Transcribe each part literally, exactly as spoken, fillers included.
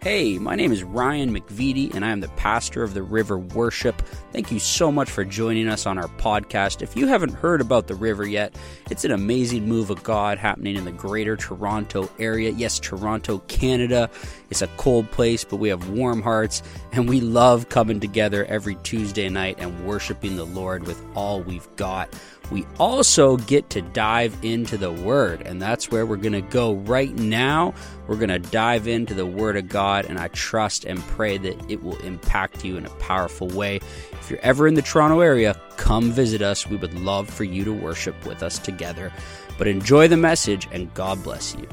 Hey, my name is Ryan McVitie, and I am the pastor of the River Worship. Thank you so much for joining us on our podcast. If you haven't heard about the River yet, it's an amazing move of God happening in the greater Toronto area. Yes, Toronto, Canada. It's a cold place, but we have warm hearts, and we love coming together every Tuesday night and worshiping the Lord with all we've got. We also get to dive into the Word, and that's where we're going to go right now. We're going to dive into the Word of God, and I trust and pray that it will impact you in a powerful way. If you're ever in the Toronto area, come visit us. We would love for you to worship with us together. But enjoy the message, and God bless you.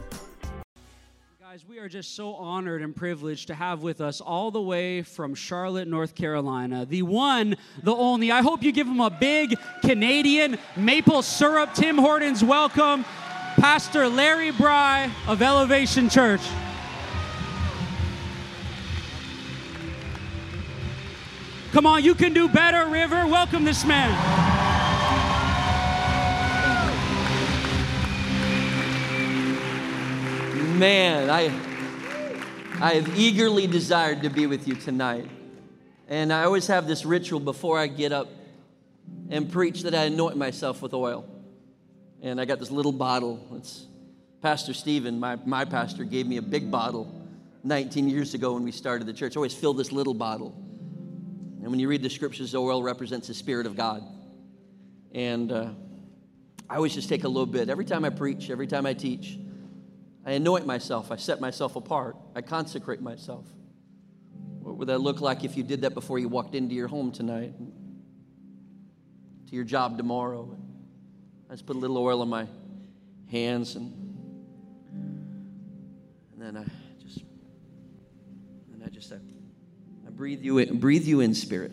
Guys, we are just so honored and privileged to have with us all the way from Charlotte, North Carolina, the one, the only. I hope you give him a big Canadian maple syrup Tim Hortons welcome, Pastor Larry Bry of Elevation Church. Come on, you can do better, River. Welcome this man. Man, I, I have eagerly desired to be with you tonight. And I always have this ritual before I get up and preach that I anoint myself with oil. And I got this little bottle. It's Pastor Stephen, my, my pastor, gave me a big bottle nineteen years ago when we started the church. I always fill this little bottle. And when you read the scriptures, the oil represents the Spirit of God. And uh, I always just take a little bit. Every time I preach, every time I teach, I anoint myself. I set myself apart. I consecrate myself. What would that look like if you did that before you walked into your home tonight, to your job tomorrow? I just put a little oil on my hands, and and then I just and I just I, I breathe you in, breathe you in, Spirit.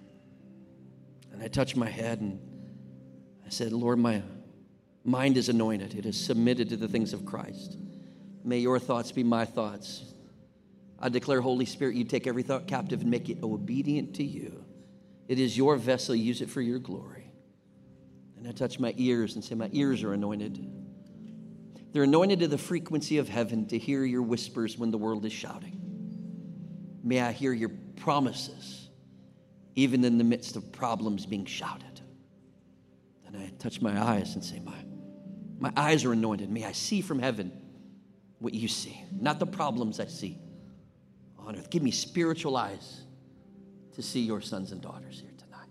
And I touch my head, and I said, Lord, my mind is anointed. It is submitted to the things of Christ. May your thoughts be my thoughts. I declare, Holy Spirit, you take every thought captive and make it obedient to you. It is your vessel. Use it for your glory. And I touch my ears and say, my ears are anointed. They're anointed to the frequency of heaven to hear your whispers when the world is shouting. May I hear your promises, even in the midst of problems being shouted. And I touch my eyes and say, my, my eyes are anointed. May I see from heaven what you see, not the problems I see on earth. Give me spiritual eyes to see your sons and daughters here tonight.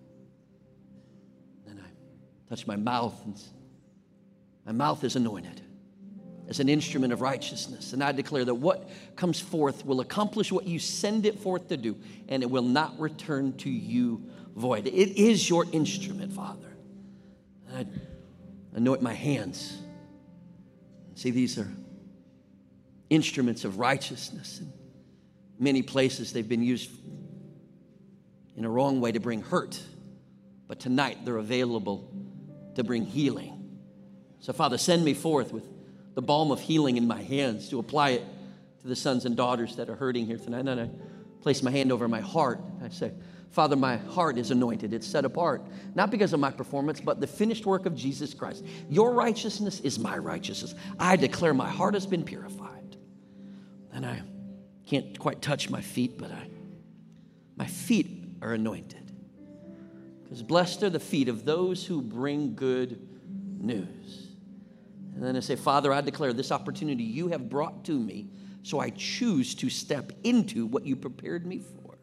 Then I touch my mouth, and my mouth is anointed as an instrument of righteousness. And I declare that what comes forth will accomplish what you send it forth to do, and it will not return to you void. It is your instrument, Father. And I anoint my hands. See, these are instruments of righteousness. In many places they've been used in a wrong way to bring hurt, but tonight they're available to bring healing. So Father, send me forth with the balm of healing in my hands to apply it to the sons and daughters that are hurting here tonight. And I place my hand over my heart. I say, Father, my heart is anointed. It's set apart, not because of my performance, but the finished work of Jesus Christ. Your righteousness is my righteousness. I declare my heart has been purified. And I can't quite touch my feet, but I, my feet are anointed. Because blessed are the feet of those who bring good news. And then I say, Father, I declare this opportunity you have brought to me, so I choose to step into what you prepared me for.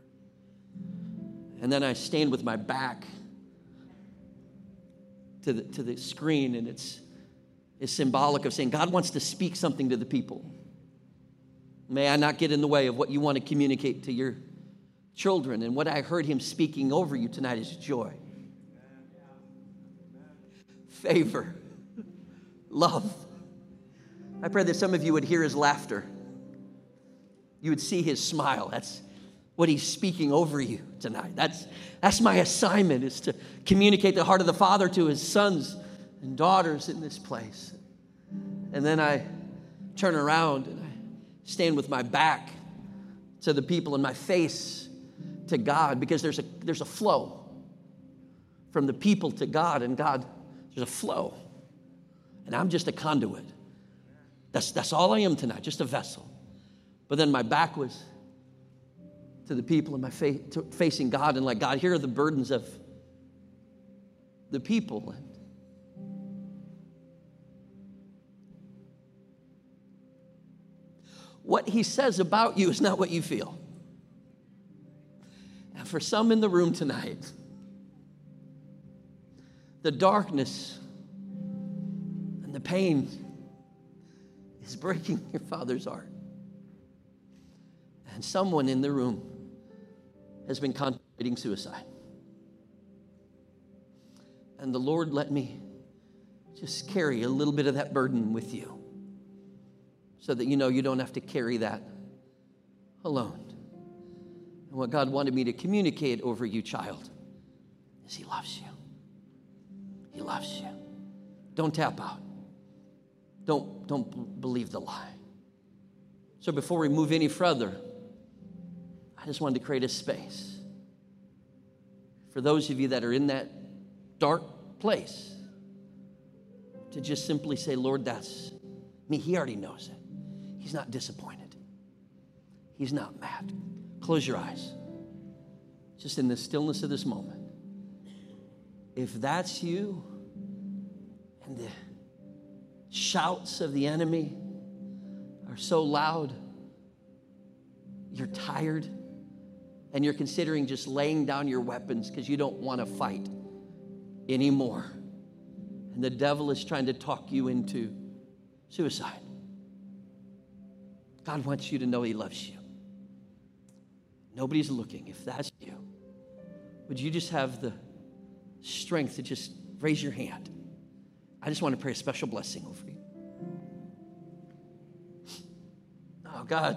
And then I stand with my back to the, to the screen, and it's, it's symbolic of saying, God wants to speak something to the people. May I not get in the way of what you want to communicate to your children. And what I heard him speaking over you tonight is joy, favor, love. I pray that some of you would hear his laughter. You would see his smile. That's what he's speaking over you tonight. That's, that's my assignment, is to communicate the heart of the Father to his sons and daughters in this place. And then I turn around and I stand with my back to the people and my face to God, because there's a there's a flow from the people to God, and God, there's a flow. And I'm just a conduit. That's that's all I am tonight, just a vessel. But then my back was to the people and my fa- to facing God, and like, God, here are the burdens of the people. And what he says about you is not what you feel. And for some in the room tonight, the darkness and the pain is breaking your Father's heart. And someone in the room has been contemplating suicide. And the Lord let me just carry a little bit of that burden with you, so that you know you don't have to carry that alone. And what God wanted me to communicate over you, child, is He loves you. He loves you. Don't tap out. Don't, don't b- believe the lie. So before we move any further, I just wanted to create a space for those of you that are in that dark place to just simply say, Lord, that's me. He already knows it. He's not disappointed. He's not mad. Close your eyes. Just in the stillness of this moment. If that's you, and the shouts of the enemy are so loud, you're tired, and you're considering just laying down your weapons because you don't want to fight anymore. And the devil is trying to talk you into suicide. God wants you to know He loves you. Nobody's looking. If that's you, would you just have the strength to just raise your hand? I just want to pray a special blessing over you. Oh, God,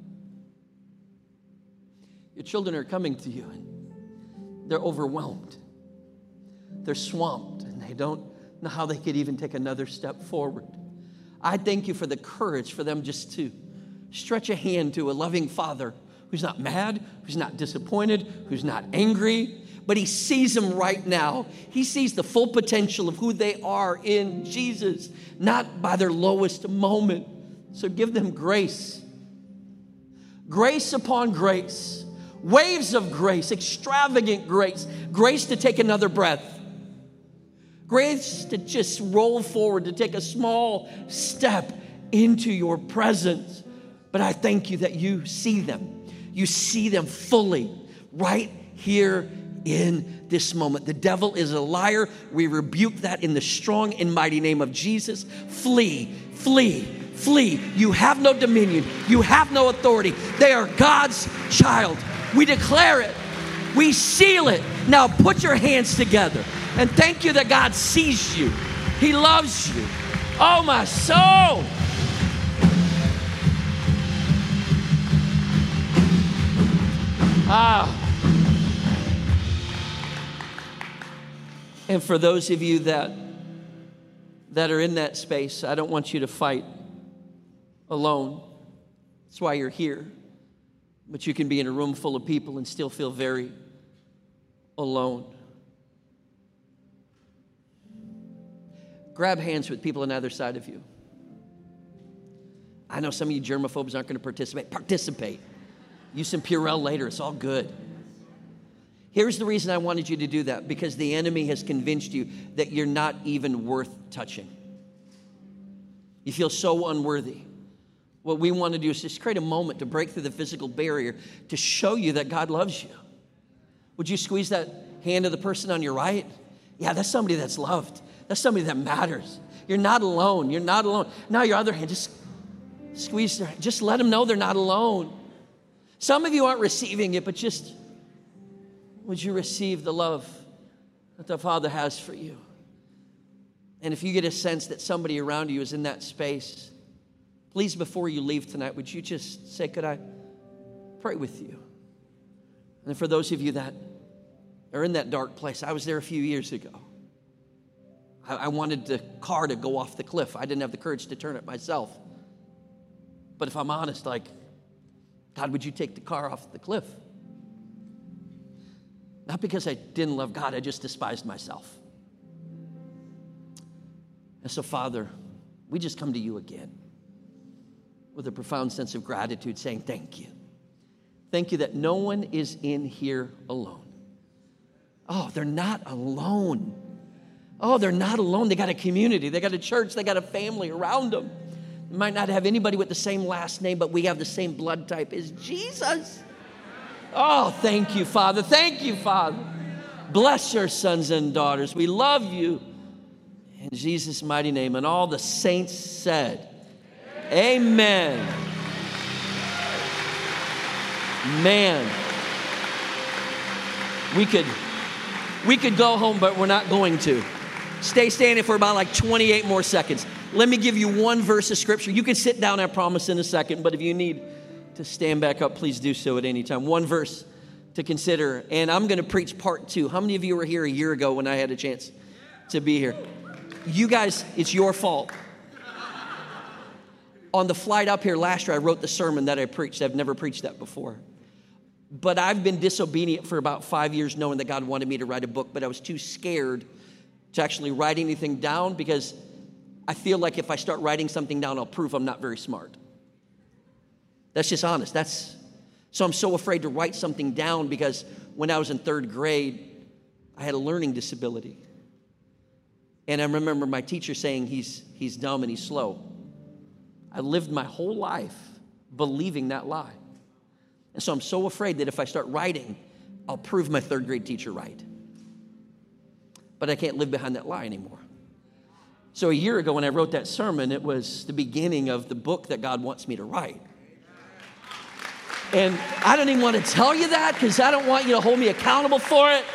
your children are coming to you, and they're overwhelmed. They're swamped, and they don't know how they could even take another step forward. I thank you for the courage for them just to stretch a hand to a loving Father who's not mad, who's not disappointed, who's not angry, but He sees them right now. He sees the full potential of who they are in Jesus, not by their lowest moment. So give them grace. Grace upon grace. Waves of grace, extravagant grace. Grace to take another breath. Grace to just roll forward, to take a small step into your presence. But I thank you that you see them. You see them fully right here in this moment. The devil is a liar. We rebuke that in the strong and mighty name of Jesus. Flee, flee, flee. You have no dominion. You have no authority. They are God's child. We declare it. We seal it. Now put your hands together and thank you that God sees you. He loves you. Oh, my soul. Ah. And for those of you that that are in that space, I don't want you to fight alone. That's why you're here. But you can be in a room full of people and still feel very alone. Grab hands with people on either side of you. I know some of you germaphobes aren't going to participate. Participate. Use some Purell later. It's all good. Here's the reason I wanted you to do that. Because the enemy has convinced you that you're not even worth touching. You feel so unworthy. What we want to do is just create a moment to break through the physical barrier to show you that God loves you. Would you squeeze that hand of the person on your right? Yeah, that's somebody that's loved. That's somebody that matters. You're not alone. You're not alone. Now your other hand, just squeeze their hand. Just let them know they're not alone. Some of you aren't receiving it, but just would you receive the love that the Father has for you? And if you get a sense that somebody around you is in that space, please, before you leave tonight, would you just say, could I pray with you? And for those of you that are in that dark place, I was there a few years ago. I, I wanted the car to go off the cliff. I didn't have the courage to turn it myself. But if I'm honest, like, God, would you take the car off the cliff? Not because I didn't love God, I just despised myself. And so, Father, we just come to you again. with a profound sense of gratitude, saying thank you. Thank you that no one is in here alone. Oh, they're not alone. Oh, they're not alone. They got a community. They got a church. They got a family around them. They might not have anybody with the same last name, but we have the same blood type as Jesus. Oh, thank you, Father. Thank you, Father. Bless your sons and daughters. We love you. In Jesus' mighty name. And all the saints said, amen. Man, we could, we could go home, but we're not going to. Stay standing for about like twenty-eight more seconds. Let me give you one verse of scripture. You can sit down, I promise, in a second, but if you need to stand back up, please do so at any time. One verse to consider, and I'm going to preach part two. How many of you were here a year ago when I had a chance to be here? You guys, it's your fault. On the flight up here last year, I wrote the sermon that I preached. I've never preached that before. But I've been disobedient for about five years knowing that God wanted me to write a book, but I was too scared to actually write anything down because I feel like if I start writing something down, I'll prove I'm not very smart. That's just honest. That's so I'm so afraid to write something down because when I was in third grade, I had a learning disability. And I remember my teacher saying he's he's dumb and he's slow. I lived my whole life believing that lie. And so I'm so afraid that if I start writing, I'll prove my third grade teacher right. But I can't live behind that lie anymore. So a year ago when I wrote that sermon, it was the beginning of the book that God wants me to write. And I don't even want to tell you that because I don't want you to hold me accountable for it.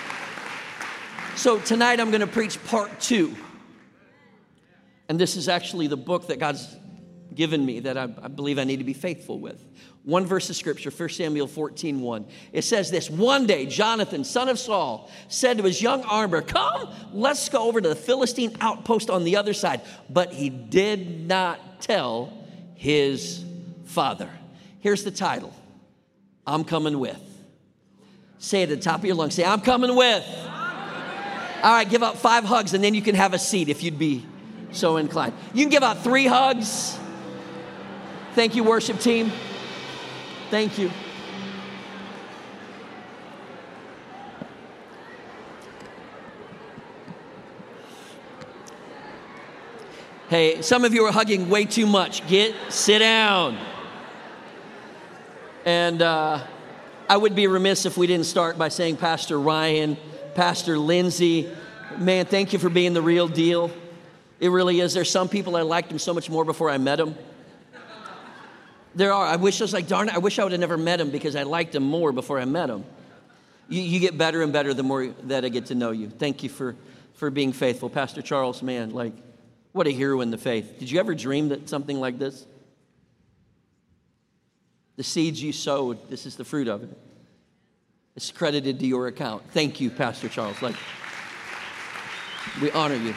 So tonight I'm going to preach part two. And this is actually the book that God's given me that I, I believe I need to be faithful with. One verse of scripture, First Samuel fourteen one. It says this, one day Jonathan, son of Saul, said to his young armor, come, let's go over to the Philistine outpost on the other side. But he did not tell his father. Here's the title, I'm coming with. Say it at the top of your lungs. Say, I'm coming with. All right, give out five hugs and then you can have a seat if you'd be so inclined. You can give out three hugs. Thank you, worship team. Thank you. Hey, some of you are hugging way too much. Get, sit down. And uh, I would be remiss if we didn't start by saying Pastor Ryan, Pastor Lindsay, man, thank you for being the real deal. It really is. There's some people I liked them so much more before I met them. There are. I wish I was like, darn it, I wish I would have never met him because I liked him more before I met him. You, you get better and better the more that I get to know you. Thank you for, for being faithful. Pastor Charles, man, like, what a hero in the faith. Did you ever dream that something like this? The seeds you sowed, this is the fruit of it. It's credited to your account. Thank you, Pastor Charles. Like, we honor you.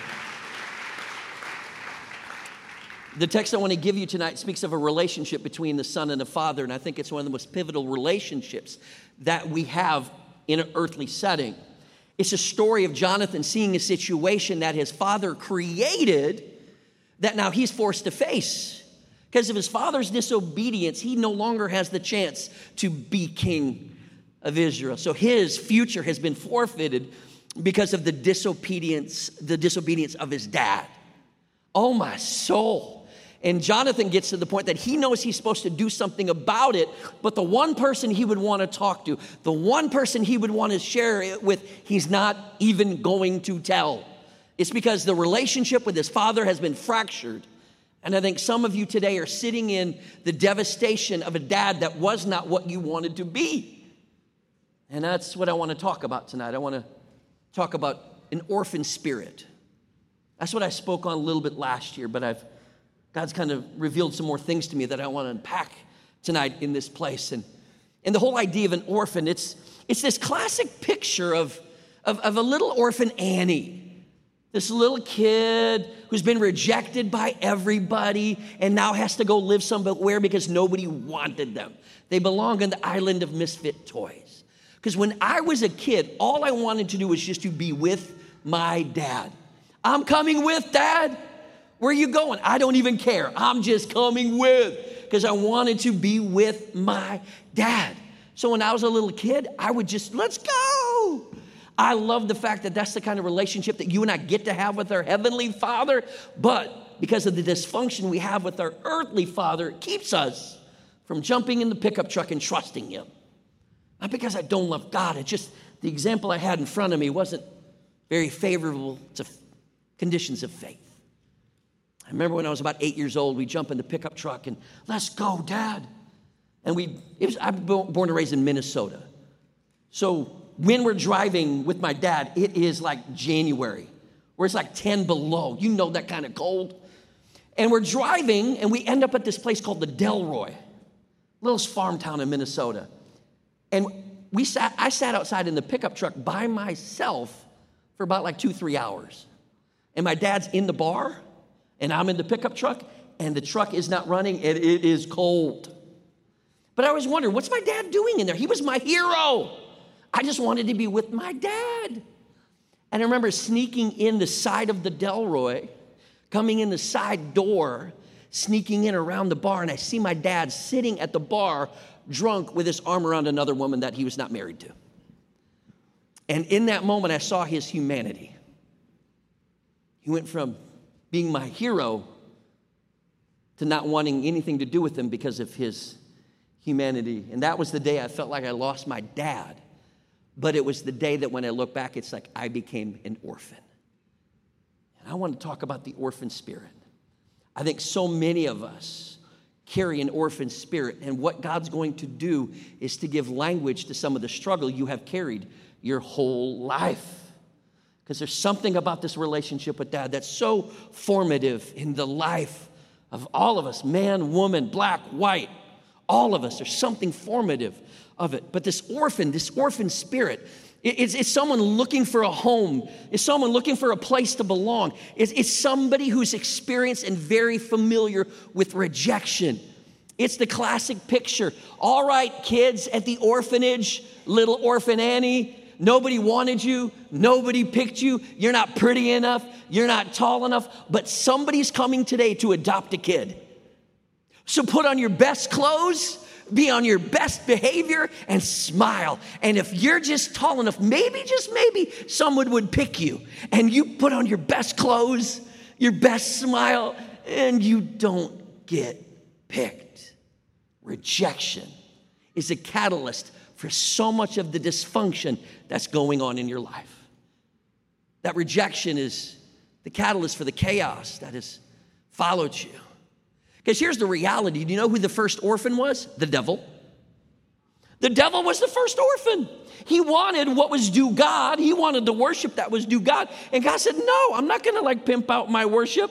The text I want to give you tonight speaks of a relationship between the son and the father, and I think it's one of the most pivotal relationships that we have in an earthly setting. It's a story of Jonathan seeing a situation that his father created that now he's forced to face. Because of his father's disobedience, he no longer has the chance to be king of Israel. So his future has been forfeited because of the disobedience, the disobedience of his dad. Oh, my soul. And Jonathan gets to the point that he knows he's supposed to do something about it, but the one person he would want to talk to, the one person he would want to share it with, he's not even going to tell. It's because the relationship with his father has been fractured. And I think some of you today are sitting in the devastation of a dad that was not what you wanted to be. And that's what I want to talk about tonight. I want to talk about an orphan spirit. That's what I spoke on a little bit last year, but I've God's kind of revealed some more things to me that I want to unpack tonight in this place. And, and the whole idea of an orphan, it's, it's this classic picture of, of, of a little orphan Annie. This little kid who's been rejected by everybody and now has to go live somewhere because nobody wanted them. They belong on the island of misfit toys. Because when I was a kid, all I wanted to do was just to be with my dad. I'm coming with, Dad. Where are you going? I don't even care. I'm just coming with. because I wanted to be with my dad. So when I was a little kid, I would just, let's go. I love the fact that that's the kind of relationship that you and I get to have with our Heavenly Father. But because of the dysfunction we have with our earthly father, it keeps us from jumping in the pickup truck and trusting him. Not because I don't love God. It's just the example I had in front of me wasn't very favorable to conditions of faith. I remember when I was about eight years old, we jump in the pickup truck and let's go, Dad. And we, it was, I'm born and raised in Minnesota. So when we're driving with my dad, it is like January, where it's like ten below. You know that kind of cold. And we're driving, and we end up at this place called the Delroy, little farm town in Minnesota. And we sat, I sat outside in the pickup truck by myself for about like two, three hours. And my dad's in the bar, and I'm in the pickup truck, and the truck is not running, and it is cold. But I always wondered, what's my dad doing in there? He was my hero. I just wanted to be with my dad. And I remember sneaking in the side of the Delroy, coming in the side door, sneaking in around the bar, and I see my dad sitting at the bar, drunk, with his arm around another woman that he was not married to. And in that moment, I saw his humanity. He went from being my hero to not wanting anything to do with him because of his humanity. And that was the day I felt like I lost my dad. But it was the day that when I look back, it's like I became an orphan. And I want to talk about the orphan spirit. I think so many of us carry an orphan spirit. And what God's going to do is to give language to some of the struggle you have carried your whole life. Because there's something about this relationship with Dad that's so formative in the life of all of us, man, woman, black, white, all of us. There's something formative of it. But this orphan, this orphan spirit, it's, it's someone looking for a home. It's someone looking for a place to belong. It's, it's somebody who's experienced and very familiar with rejection. It's the classic picture. All right, kids at the orphanage, little orphan Annie, nobody wanted you. Nobody picked you. You're not pretty enough. You're not tall enough. But somebody's coming today to adopt a kid. So put on your best clothes, be on your best behavior, and smile. And if you're just tall enough, maybe, just maybe, someone would pick you. And you put on your best clothes, your best smile, and you don't get picked. Rejection is a catalyst for so much of the dysfunction that's going on in your life. That rejection is the catalyst for the chaos that has followed you. Because here's the reality. Do you know who the first orphan was? The devil. The devil was the first orphan. He wanted what was due God. He wanted the worship that was due God. And God said, no, I'm not going to like pimp out my worship.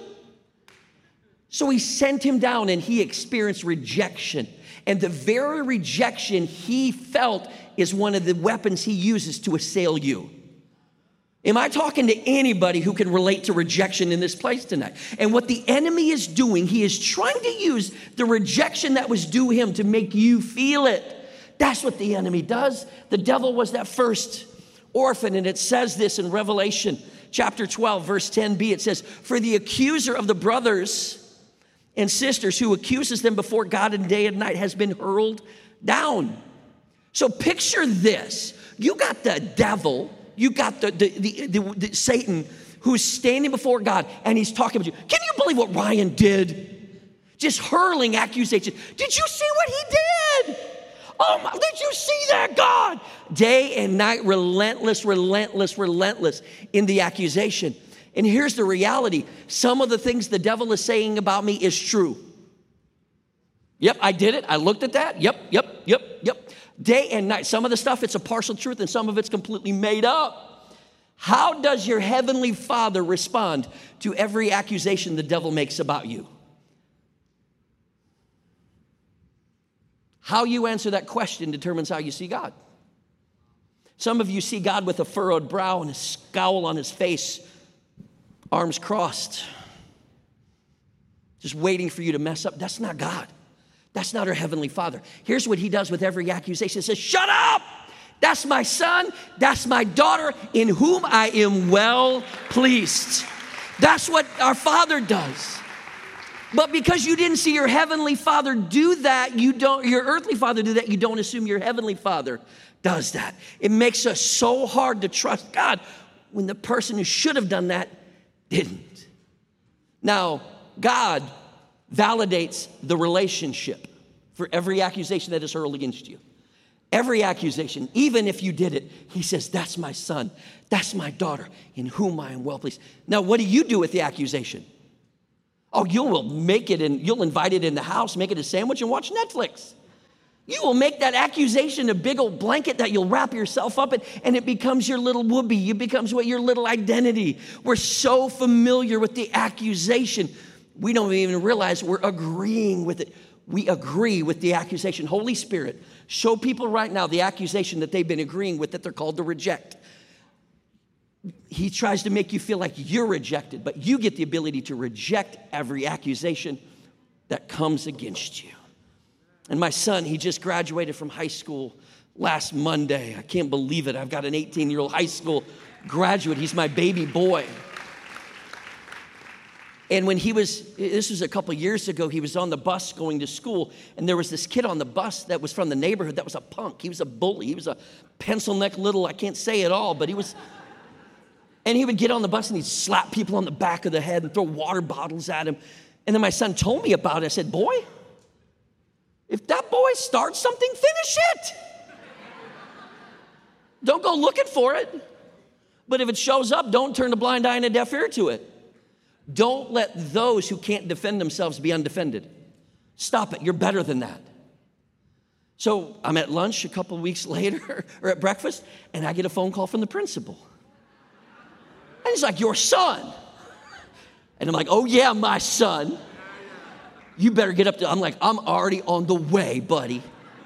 So he sent him down and he experienced rejection. And the very rejection he felt is one of the weapons he uses to assail you. Am I talking to anybody who can relate to rejection in this place tonight? And what the enemy is doing, he is trying to use the rejection that was due him to make you feel it. That's what the enemy does. The devil was that first orphan, and it says this in Revelation chapter twelve, verse ten b. It says, for the accuser of the brothers and sisters who accuses them before God in day and night has been hurled down. So picture this. You got the devil, you got the, the, the, the, the Satan who's standing before God and he's talking about you. Can you believe what Ryan did? Just hurling accusations. Did you see what he did? Oh my, did you see that, God? Day and night, relentless, relentless, relentless in the accusation. And here's the reality. Some of the things the devil is saying about me is true. Yep, I did it. I looked at that. Yep, yep, yep, yep. Day and night. Some of the stuff, it's a partial truth, and some of it's completely made up. How does your heavenly Father respond to every accusation the devil makes about you? How you answer that question determines how you see God. Some of you see God with a furrowed brow and a scowl on his face, arms crossed, just waiting for you to mess up. That's not God. That's not our heavenly Father. Here's what he does with every accusation. He says, shut up. That's my son. That's my daughter in whom I am well pleased. That's what our Father does. But because you didn't see your heavenly Father do that, you don't, your earthly father do that, you don't assume your heavenly Father does that. It makes us so hard to trust God when the person who should have done that didn't. Now, God validates the relationship for every accusation that is hurled against you. Every accusation, even if you did it, he says, that's my son, that's my daughter, in whom I am well pleased. Now, what do you do with the accusation? Oh, you will make it and you'll invite it in the house, make it a sandwich and watch Netflix. You will make that accusation a big old blanket that you'll wrap yourself up in, and it becomes your little whoopee. It becomes what your little identity. We're so familiar with the accusation, we don't even realize we're agreeing with it. We agree with the accusation. Holy Spirit, show people right now the accusation that they've been agreeing with that they're called to reject. He tries to make you feel like you're rejected, but you get the ability to reject every accusation that comes against you. And my son, he just graduated from high school last Monday. I can't believe it. I've got an eighteen-year-old high school graduate. He's my baby boy. And when he was, this was a couple years ago, he was on the bus going to school, and there was this kid on the bus that was from the neighborhood that was a punk. He was a bully. He was a pencil neck little, I can't say it all, but he was... And he would get on the bus and he'd slap people on the back of the head and throw water bottles at him. And then my son told me about it. I said, boy, if that boy starts something, finish it. Don't go looking for it. But if it shows up, don't turn a blind eye and a deaf ear to it. Don't let those who can't defend themselves be undefended. Stop it. You're better than that. So I'm at lunch a couple of weeks later, or at breakfast, and I get a phone call from the principal. And he's like, your son. And I'm like, oh yeah, my son. You better get up to, I'm like, I'm already on the way, buddy.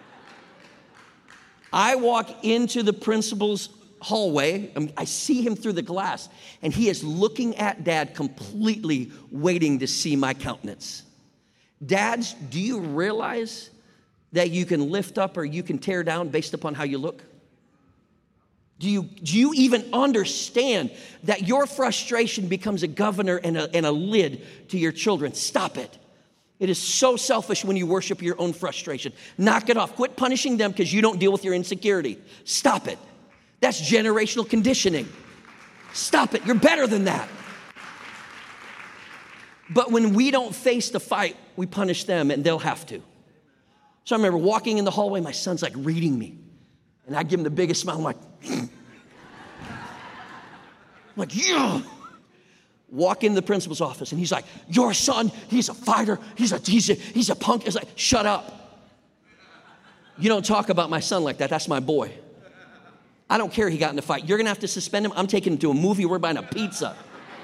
I walk into the principal's hallway. I see him through the glass, and he is looking at Dad, completely waiting to see my countenance. Dads, do you realize that you can lift up or you can tear down based upon how you look? Do you, do you even understand that your frustration becomes a governor and a, and a lid to your children? Stop it. It is so selfish when you worship your own frustration. Knock it off. Quit punishing them because you don't deal with your insecurity. Stop it. That's generational conditioning. Stop it. You're better than that. But when we don't face the fight, we punish them and they'll have to. So I remember walking in the hallway, my son's like reading me. And I give him the biggest smile. I'm like, I'm like, yeah. Walk into the principal's office, and he's like, your son, he's a fighter. He's a, he's a, he's a punk. It's like, shut up. You don't talk about my son like that. That's my boy. I don't care he got in a fight. You're going to have to suspend him. I'm taking him to a movie. We're buying a pizza.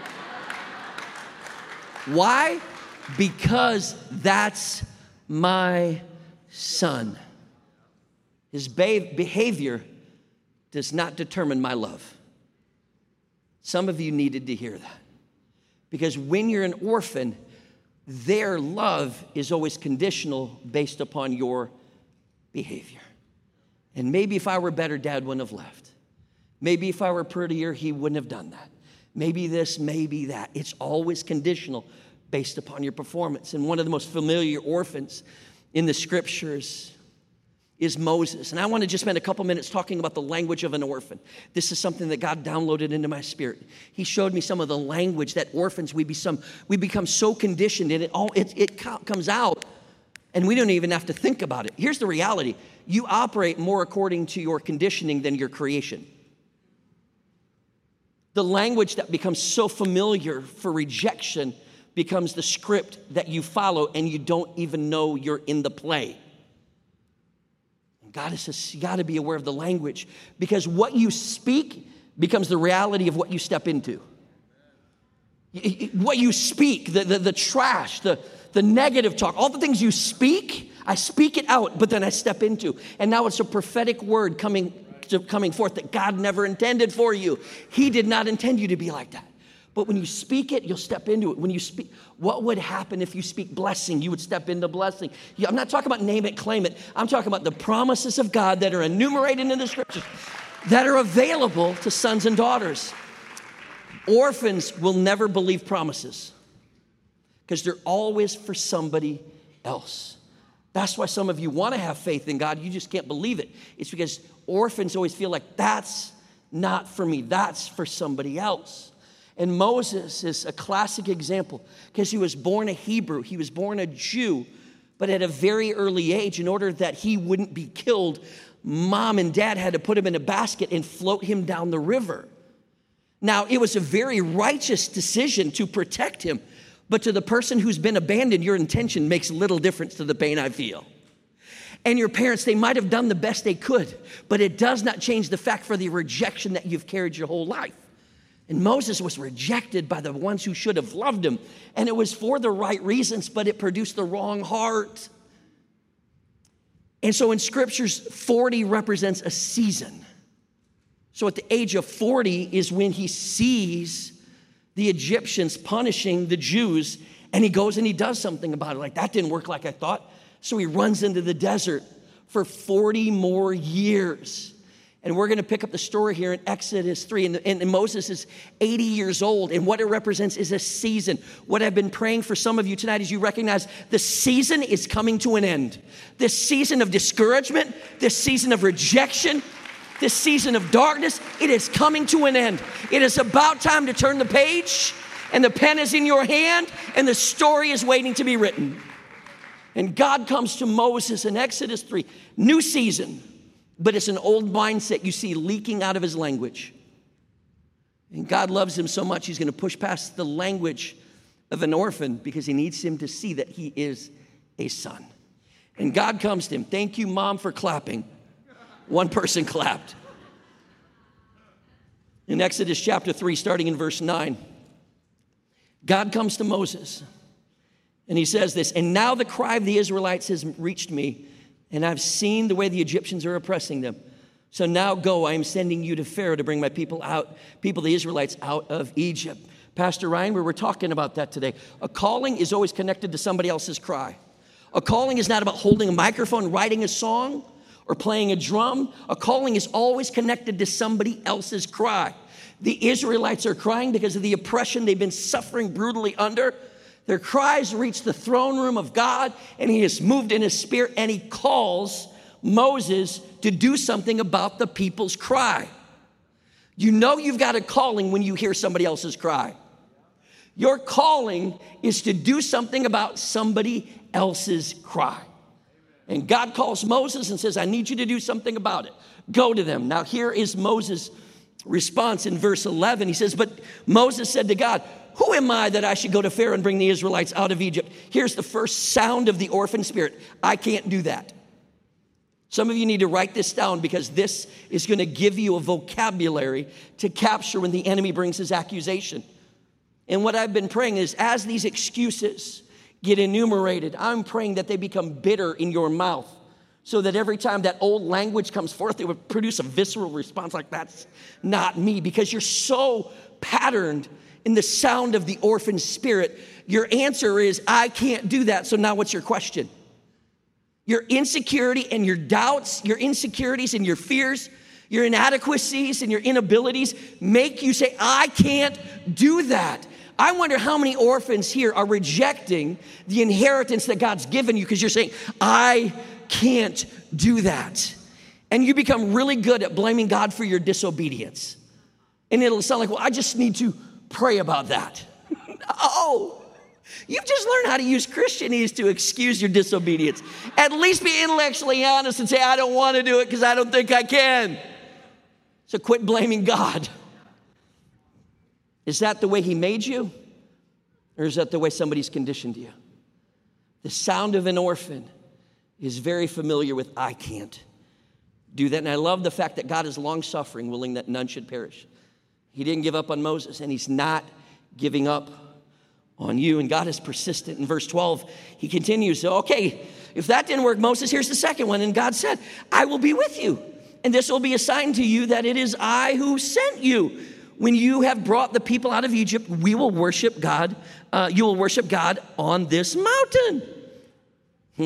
Why? Because that's my son. His behavior does not determine my love. Some of you needed to hear that. Because when you're an orphan, their love is always conditional based upon your behavior. And maybe if I were better, Dad wouldn't have left. Maybe if I were prettier, he wouldn't have done that. Maybe this, maybe that. It's always conditional based upon your performance. And one of the most familiar orphans in the scriptures is Moses. And I want to just spend a couple minutes talking about the language of an orphan. This is something that God downloaded into my spirit. He showed me some of the language that orphans, we become, we become so conditioned, and it all it, it comes out, and we don't even have to think about it. Here's the reality. You operate more according to your conditioning than your creation. The language that becomes so familiar for rejection becomes the script that you follow, and you don't even know you're in the play. God says, you got to be aware of the language, because what you speak becomes the reality of what you step into. What you speak, the, the, the trash, the, the negative talk, all the things you speak, I speak it out, but then I step into. And now it's a prophetic word coming, to, coming forth that God never intended for you. He did not intend you to be like that. But when you speak it, you'll step into it. When you speak, what would happen if you speak blessing? You would step into blessing. I'm not talking about name it, claim it. I'm talking about the promises of God that are enumerated in the scriptures that are available to sons and daughters. Orphans will never believe promises. because they're always for somebody else. That's why some of you want to have faith in God. You just can't believe it. It's because orphans always feel like that's not for me. That's for somebody else. And Moses is a classic example because he was born a Hebrew. He was born a Jew, but at a very early age, in order that he wouldn't be killed, mom and dad had to put him in a basket and float him down the river. Now, it was a very righteous decision to protect him, but to the person who's been abandoned, your intention makes little difference to the pain I feel. And your parents, they might have done the best they could, but it does not change the fact for the rejection that you've carried your whole life. And Moses was rejected by the ones who should have loved him. And it was for the right reasons, but it produced the wrong heart. And so in scriptures, forty represents a season. So at the age of forty is when he sees the Egyptians punishing the Jews, and he goes and he does something about it. Like, that didn't work like I thought. So he runs into the desert for forty more years. And we're going to pick up the story here in Exodus three. And, and, and Moses is eighty years old. And what it represents is a season. What I've been praying for some of you tonight is you recognize the season is coming to an end. This season of discouragement, this season of rejection, this season of darkness, it is coming to an end. It is about time to turn the page, and the pen is in your hand, and the story is waiting to be written. And God comes to Moses in Exodus three, new season. But it's an old mindset you see leaking out of his language. And God loves him so much, he's going to push past the language of an orphan because he needs him to see that he is a son. And God comes to him. Thank you, Mom, for clapping. One person clapped. In Exodus chapter three, starting in verse nine, God comes to Moses and he says this, and now the cry of the Israelites has reached me, and I've seen the way the Egyptians are oppressing them. So now go, I am sending you to Pharaoh to bring my people out, people, the Israelites, out of Egypt. Pastor Ryan, we were talking about that today. A calling is always connected to somebody else's cry. A calling is not about holding a microphone, writing a song, or playing a drum. A calling is always connected to somebody else's cry. The Israelites are crying because of the oppression they've been suffering brutally under. Their cries reach the throne room of God, and he is moved in his spirit, and he calls Moses to do something about the people's cry. You know you've got a calling when you hear somebody else's cry. Your calling is to do something about somebody else's cry. And God calls Moses and says, I need you to do something about it. Go to them. Now here is Moses' response in verse eleven. He says, but Moses said to God, who am I that I should go to Pharaoh and bring the Israelites out of Egypt? Here's the first sound of the orphan spirit. I can't do that. Some of you need to write this down because this is going to give you a vocabulary to capture when the enemy brings his accusation. And what I've been praying is as these excuses get enumerated, I'm praying that they become bitter in your mouth so that every time that old language comes forth, it would produce a visceral response like, that's not me, because you're so patterned in the sound of the orphan spirit. Your answer is, I can't do that. So now what's your question? Your insecurity and your doubts, your insecurities and your fears, your inadequacies and your inabilities make you say, I can't do that. I wonder how many orphans here are rejecting the inheritance that God's given you because you're saying, I can't do that. And you become really good at blaming God for your disobedience. And it'll sound like, well, I just need to pray about that. Oh, you've just learned how to use Christianese to excuse your disobedience. At least be intellectually honest and say, I don't want to do it because I don't think I can. So quit blaming God. Is that the way he made you? Or is that the way somebody's conditioned you? The sound of an orphan is very familiar with, I can't do that. And I love the fact that God is long-suffering, willing that none should perish. He didn't give up on Moses, and he's not giving up on you. And God is persistent. In verse twelve, he continues, so, okay, if that didn't work, Moses, here's the second one. And God said, I will be with you, and this will be a sign to you that it is I who sent you. When you have brought the people out of Egypt, we will worship God. Uh, you will worship God on this mountain. Hmm.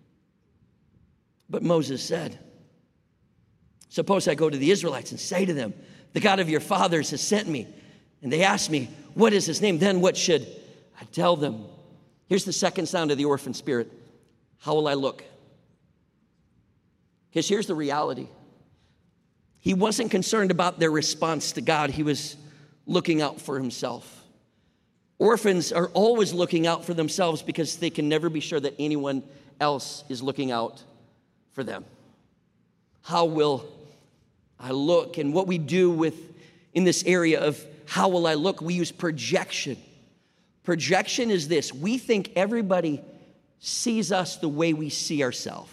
But Moses said, suppose I go to the Israelites and say to them, the God of your fathers has sent me. And they ask me, what is his name? Then what should I tell them? Here's the second sound of the orphan spirit. How will I look? Because here's the reality. He wasn't concerned about their response to God. He was looking out for himself. Orphans are always looking out for themselves because they can never be sure that anyone else is looking out for them. How will I look? And what we do with in this area of how will I look, we use projection. Projection is this: we think everybody sees us the way we see ourselves.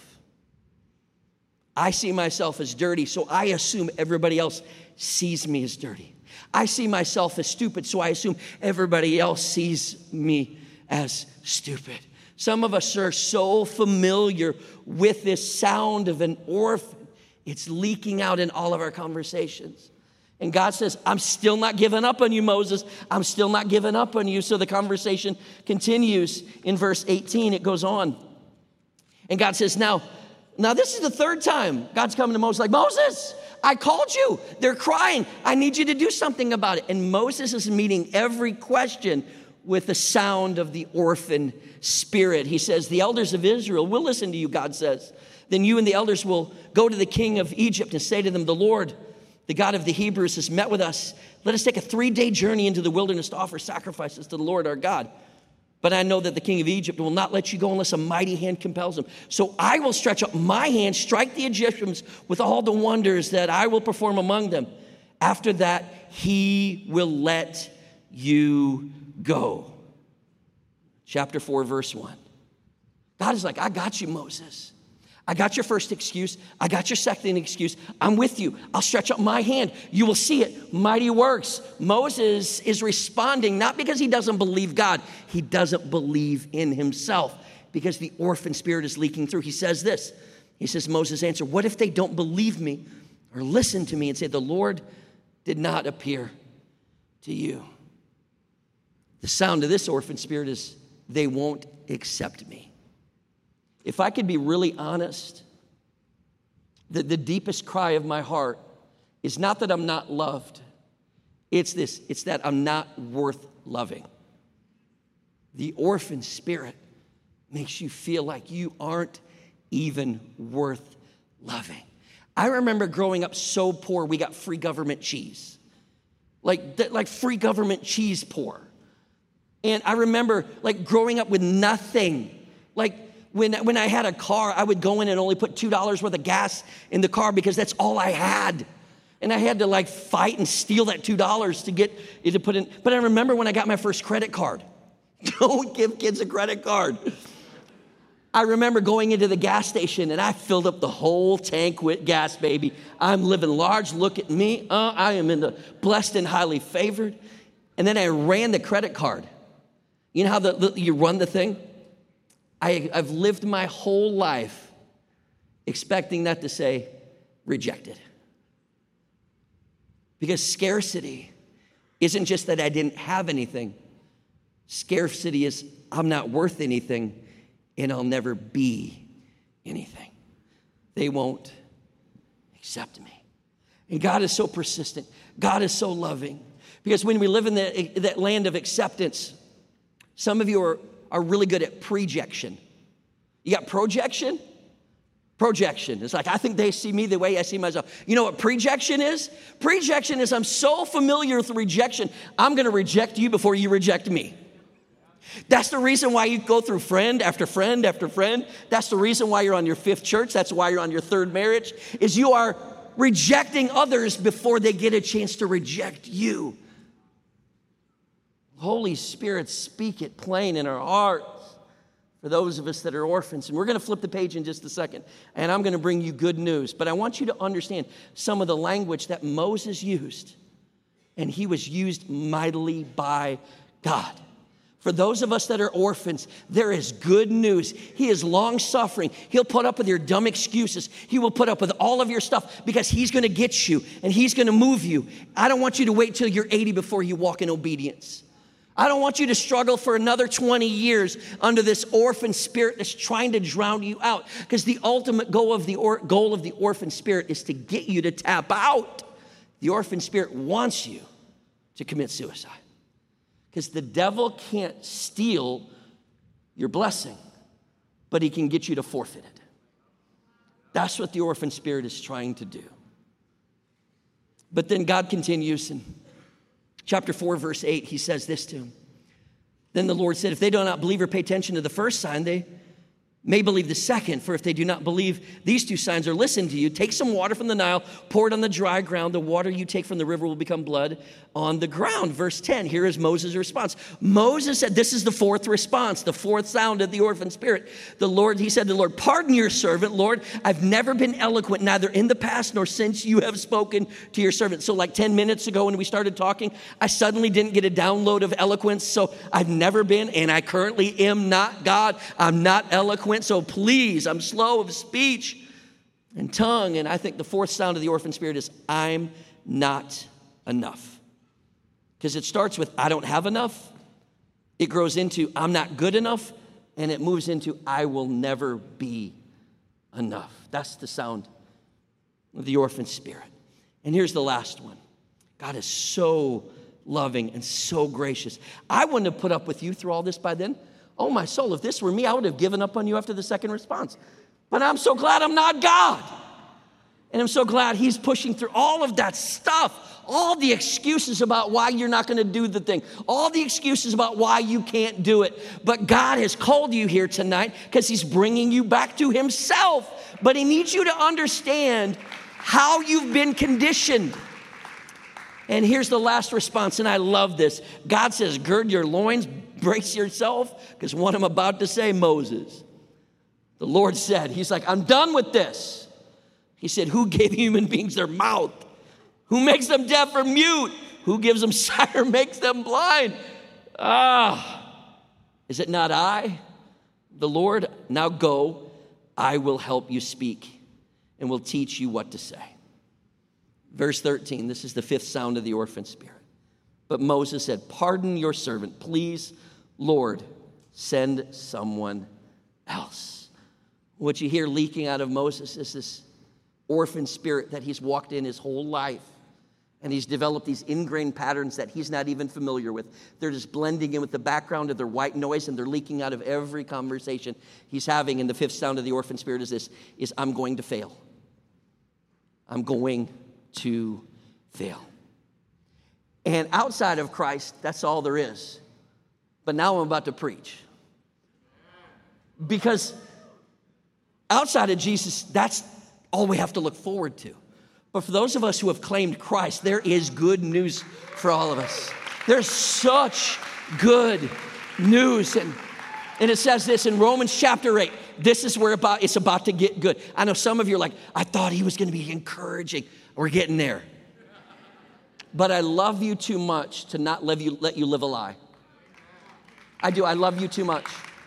I see myself as dirty, so I assume everybody else sees me as dirty. I see myself as stupid, so I assume everybody else sees me as stupid. Some of us are so familiar with this sound of an orphan, it's leaking out in all of our conversations. And God says, I'm still not giving up on you, Moses. I'm still not giving up on you. So the conversation continues in verse eighteen. It goes on. And God says, now, now this is the third time God's coming to Moses like, Moses, I called you. They're crying. I need you to do something about it. And Moses is meeting every question with the sound of the orphan spirit. He says, the elders of Israel will listen to you, God says. Then you and the elders will go to the king of Egypt and say to them, the Lord, the God of the Hebrews, has met with us. Let us take a three-day journey into the wilderness to offer sacrifices to the Lord our God. But I know that the king of Egypt will not let you go unless a mighty hand compels him. So I will stretch up my hand, strike the Egyptians with all the wonders that I will perform among them. After that, he will let you go. Chapter four, verse one. God is like, I got you, Moses. I got your first excuse. I got your second excuse. I'm with you. I'll stretch up my hand. You will see it. Mighty works. Moses is responding not because he doesn't believe God. He doesn't believe in himself because the orphan spirit is leaking through. He says this. He says, Moses answered, what if they don't believe me or listen to me and say, the Lord did not appear to you? The sound of this orphan spirit is, they won't accept me. If I could be really honest, the, the deepest cry of my heart is not that I'm not loved. It's this, it's that I'm not worth loving. The orphan spirit makes you feel like you aren't even worth loving. I remember growing up so poor, we got free government cheese. Like, like free government cheese poor. And I remember like growing up with nothing. Like, When, when I had a car, I would go in and only put two dollars worth of gas in the car because that's all I had. And I had to like fight and steal that two dollars to get it to put in. But I remember when I got my first credit card. Don't give kids a credit card. I remember going into the gas station and I filled up the whole tank with gas, baby. I'm living large. Look at me. Uh, I am in the blessed and highly favored. And then I ran the credit card. You know how the, the, you run the thing? I, I've lived my whole life expecting that to say, rejected. Because scarcity isn't just that I didn't have anything. Scarcity is I'm not worth anything and I'll never be anything. They won't accept me. And God is so persistent. God is so loving. Because when we live in that, that land of acceptance, some of you are are really good at projection. You got projection? Projection. It's like, I think they see me the way I see myself. You know what projection is? Projection is I'm so familiar with rejection, I'm going to reject you before you reject me. That's the reason why you go through friend after friend after friend. That's the reason why you're on your fifth church. That's why you're on your third marriage, is you are rejecting others before they get a chance to reject you. Holy Spirit, speak it plain in our hearts for those of us that are orphans. And we're going to flip the page in just a second, and I'm going to bring you good news. But I want you to understand some of the language that Moses used, and he was used mightily by God. For those of us that are orphans, there is good news. He is long-suffering. He'll put up with your dumb excuses. He will put up with all of your stuff because he's going to get you, and he's going to move you. I don't want you to wait till you're eighty before you walk in obedience. I don't want you to struggle for another twenty years under this orphan spirit that's trying to drown you out. Because the ultimate goal of the or- goal of the orphan spirit is to get you to tap out. The orphan spirit wants you to commit suicide. Because the devil can't steal your blessing, but he can get you to forfeit it. That's what the orphan spirit is trying to do. But then God continues in chapter four, verse eight, he says this to him. Then the Lord said, if they do not believe or pay attention to the first sign, they may believe the second. For if they do not believe these two signs or listen to you, take some water from the Nile, pour it on the dry ground. The water you take from the river will become blood on the ground. Verse ten, here is Moses' response. Moses said, this is the fourth response, the fourth sound of the orphan spirit. The Lord, he said to the Lord, pardon your servant, Lord. I've never been eloquent, neither in the past nor since you have spoken to your servant. So like ten minutes ago when we started talking, I suddenly didn't get a download of eloquence. So I've never been, and I currently am not God. I'm not eloquent. So please, I'm slow of speech and tongue. And I think the fourth sound of the orphan spirit is, I'm not enough. Because it starts with, I don't have enough. It grows into, I'm not good enough. And it moves into, I will never be enough. That's the sound of the orphan spirit. And here's the last one. God is so loving and so gracious. I wouldn't have put up with you through all this by then. Oh, my soul, if this were me, I would have given up on you after the second response. But I'm so glad I'm not God. And I'm so glad he's pushing through all of that stuff, all the excuses about why you're not going to do the thing, all the excuses about why you can't do it. But God has called you here tonight because he's bringing you back to himself. But he needs you to understand how you've been conditioned. And here's the last response, and I love this. God says, gird your loins, brace yourself, because what I'm about to say, Moses, the Lord said, he's like, I'm done with this. He said, who gave human beings their mouth? Who makes them deaf or mute? Who gives them sight or makes them blind? Ah, is it not I, the Lord? Now go, I will help you speak and will teach you what to say. Verse thirteen, this is the fifth sound of the orphan spirit. But Moses said, pardon your servant. Please, Lord, send someone else. What you hear leaking out of Moses is this orphan spirit that he's walked in his whole life. And he's developed these ingrained patterns that he's not even familiar with. They're just blending in with the background of their white noise, and they're leaking out of every conversation he's having. And the fifth sound of the orphan spirit is this, is I'm going to fail. I'm going to fail. And outside of Christ, that's all there is. But now I'm about to preach. Because outside of Jesus, that's all we have to look forward to. But for those of us who have claimed Christ, there is good news for all of us. There's such good news. And, and it says this in Romans chapter eight. This is where about it's about to get good. I know some of you are like, I thought he was going to be encouraging. We're getting there. But I love you too much to not let you, let you live a lie. I do. I love you too much.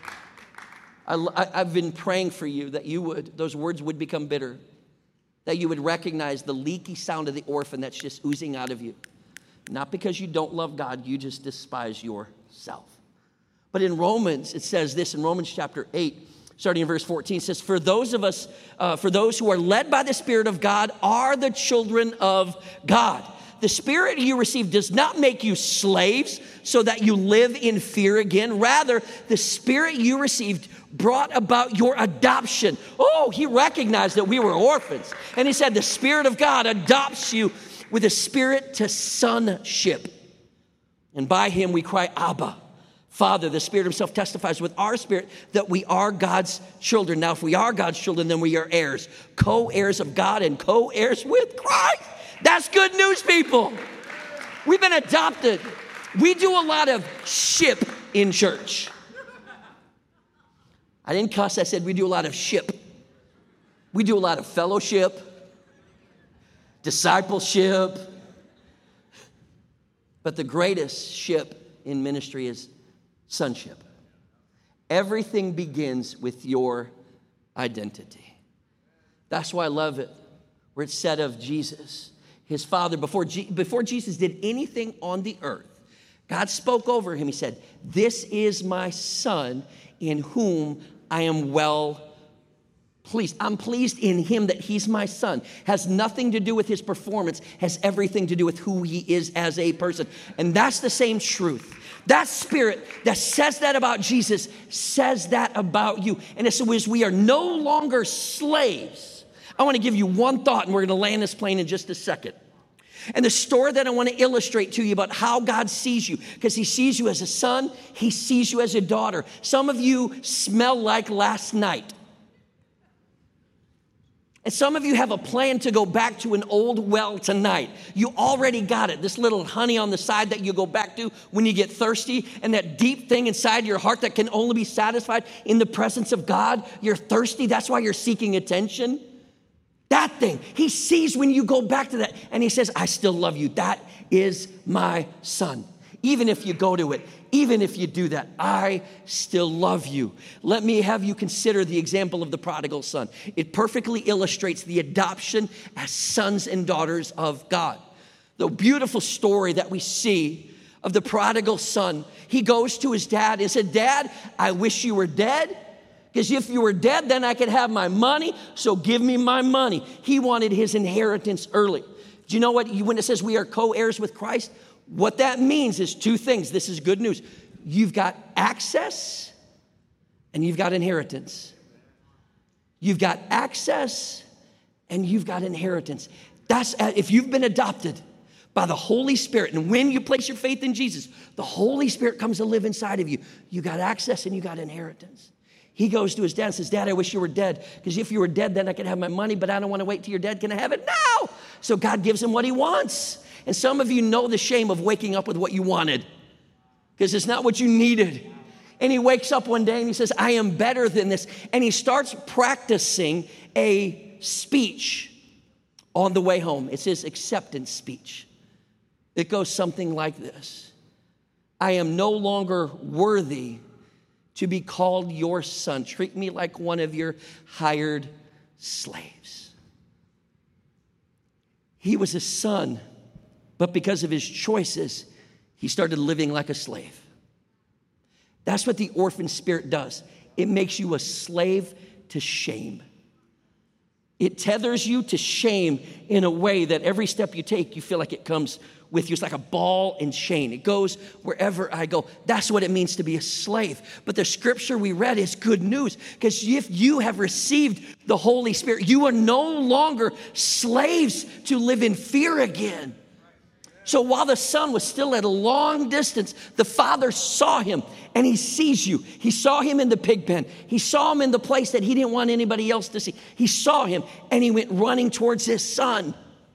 I, I, I've been praying for you that you would, those words would become bitter. That you would recognize the leaky sound of the orphan that's just oozing out of you. Not because you don't love God, you just despise yourself. But in Romans, it says this, in Romans chapter eight, starting in verse fourteen, it says, For those of us, uh, for those who are led by the Spirit of God are the children of God. The Spirit you receive does not make you slaves so that you live in fear again. Rather, the Spirit you received brought about your adoption. Oh, he recognized that we were orphans. And he said, the Spirit of God adopts you with a spirit to sonship. And by him we cry, Abba, Father. The Spirit himself testifies with our spirit that we are God's children. Now, if we are God's children, then we are heirs, co-heirs of God and co-heirs with Christ. That's good news, people. We've been adopted. We do a lot of ship in church. I didn't cuss, I said we do a lot of ship. We do a lot of fellowship, discipleship. But the greatest ship in ministry is sonship. Everything begins with your identity. That's why I love it, where it's said of Jesus, his Father, before, G- before Jesus did anything on the earth, God spoke over him. He said, this is my Son in whom I am well Pleased. I'm pleased in him that he's my son. Has nothing to do with his performance, has everything to do with who he is as a person. And that's the same truth. That spirit that says that about Jesus says that about you. And as we are no longer slaves, I want to give you one thought, and we're going to land this plane in just a second. And the story that I want to illustrate to you about how God sees you, because he sees you as a son, he sees you as a daughter. Some of you smell like last night. And some of you have a plan to go back to an old well tonight. You already got it. This little honey on the side that you go back to when you get thirsty, and that deep thing inside your heart that can only be satisfied in the presence of God. You're thirsty. That's why you're seeking attention. That thing. He sees when you go back to that, and he says, I still love you. That is my son. Even if you go to it, even if you do that, I still love you. Let me have you consider the example of the prodigal son. It perfectly illustrates the adoption as sons and daughters of God. The beautiful story that we see of the prodigal son. He goes to his dad and said, Dad, I wish you were dead, because if you were dead, then I could have my money, so give me my money. He wanted his inheritance early. Do you know what, when it says we are co-heirs with Christ? What that means is two things. This is good news. You've got access and you've got inheritance. You've got access and you've got inheritance. That's if you've been adopted by the Holy Spirit, and when you place your faith in Jesus, the Holy Spirit comes to live inside of you. You got access and you got inheritance. He goes to his dad and says, Dad, I wish you were dead, because if you were dead, then I could have my money, but I don't want to wait till you're dead. Can I have it now? So God gives him what he wants. And some of you know the shame of waking up with what you wanted, because it's not what you needed. And he wakes up one day and he says, I am better than this. And he starts practicing a speech on the way home. It's his acceptance speech. It goes something like this. I am no longer worthy to be called your son. Treat me like one of your hired slaves. He was a son, but because of his choices, he started living like a slave. That's what the orphan spirit does. It makes you a slave to shame. It tethers you to shame in a way that every step you take, you feel like it comes with you. It's like a ball and chain. It goes wherever I go. That's what it means to be a slave. But the scripture we read is good news, because if you have received the Holy Spirit, you are no longer slaves to live in fear again. So while the son was still at a long distance, the father saw him, and he sees you. He saw him in the pig pen. He saw him in the place that he didn't want anybody else to see. He saw him, and he went running towards his son.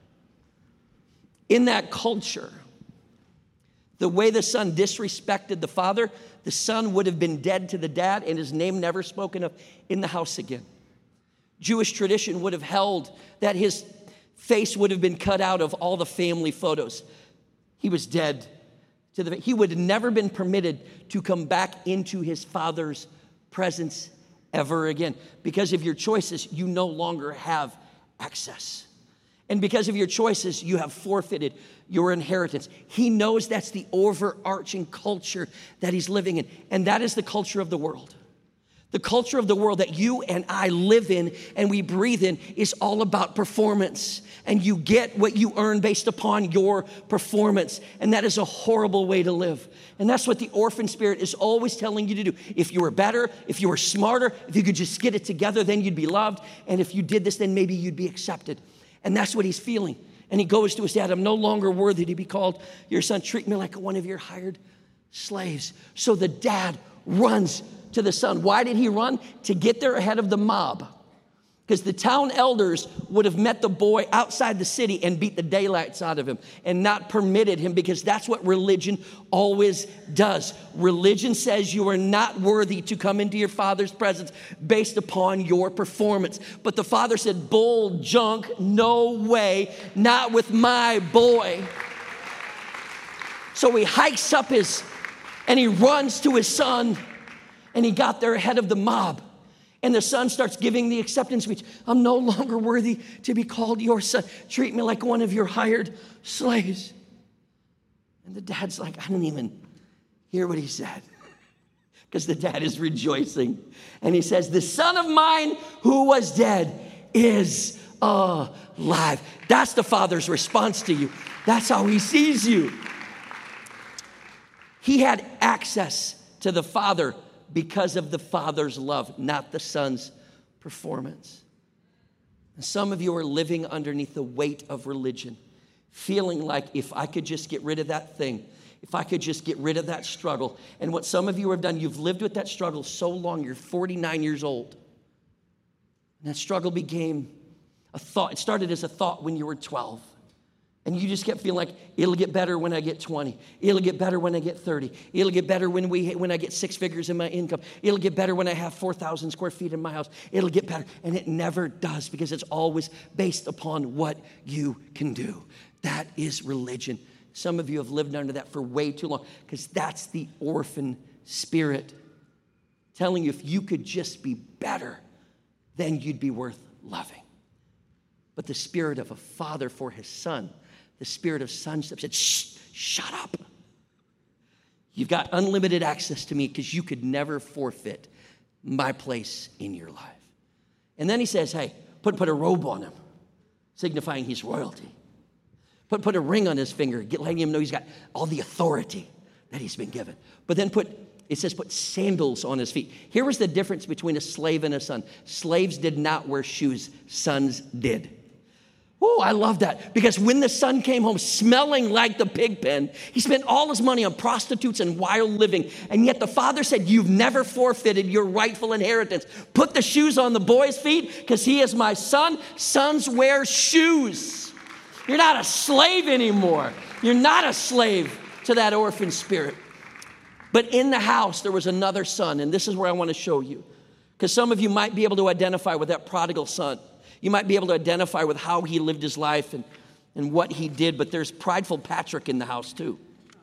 In that culture, the way the son disrespected the father, the son would have been dead to the dad and his name never spoken of in the house again. Jewish tradition would have held that his face would have been cut out of all the family photos. He was dead to the, he would have never been permitted to come back into his father's presence ever again. Because of your choices, you no longer have access. And because of your choices, you have forfeited your inheritance. He knows that's the overarching culture that he's living in. And that is the culture of the world. The culture of the world that you and I live in and we breathe in is all about performance. And you get what you earn based upon your performance. And that is a horrible way to live. And that's what the orphan spirit is always telling you to do. If you were better, if you were smarter, if you could just get it together, then you'd be loved. And if you did this, then maybe you'd be accepted. And that's what he's feeling. And he goes to his dad, I'm no longer worthy to be called your son. Treat me like one of your hired slaves. So the dad runs to the son. Why did he run? To get there ahead of the mob. Because the town elders would have met the boy outside the city and beat the daylights out of him and not permitted him, because that's what religion always does. Religion says you are not worthy to come into your father's presence based upon your performance. But the father said, bull junk, no way, not with my boy. So he hikes up his, and he runs to his son, and he got there ahead of the mob. And the son starts giving the acceptance speech. I'm no longer worthy to be called your son. Treat me like one of your hired slaves. And the dad's like, I didn't even hear what he said. because the dad is rejoicing. And he says, the son of mine who was dead is alive. That's the father's response to you. That's how he sees you. He had access to the Father because of the Father's love, not the Son's performance. And some of you are living underneath the weight of religion, feeling like if I could just get rid of that thing, if I could just get rid of that struggle. And what some of you have done, you've lived with that struggle so long, you're forty-nine years old. And that struggle became a thought. It started as a thought when you were twelve. And you just kept feeling like, it'll get better when I get twenty. It'll get better when I get thirty. It'll get better when we when I get six figures in my income. It'll get better when I have four thousand square feet in my house. It'll get better. And it never does, because it's always based upon what you can do. That is religion. Some of you have lived under that for way too long, because that's the orphan spirit telling you if you could just be better, then you'd be worth loving. But the spirit of a father for his son, the spirit of sonship said, shh, shut up. You've got unlimited access to me because you could never forfeit my place in your life. And then he says, hey, put, put a robe on him, signifying his royalty. Put, put a ring on his finger, get, letting him know he's got all the authority that he's been given. But then put, it says put sandals on his feet. Here was the difference between a slave and a son. Slaves did not wear shoes. Sons did. Oh, I love that. Because when the son came home smelling like the pig pen, he spent all his money on prostitutes and wild living. And yet the father said, you've never forfeited your rightful inheritance. Put the shoes on the boy's feet because he is my son. Sons wear shoes. You're not a slave anymore. You're not a slave to that orphan spirit. But in the house, there was another son. And this is where I want to show you. Because some of you might be able to identify with that prodigal son. You might be able to identify with how he lived his life and, and what he did, but there's prideful Patrick in the house too.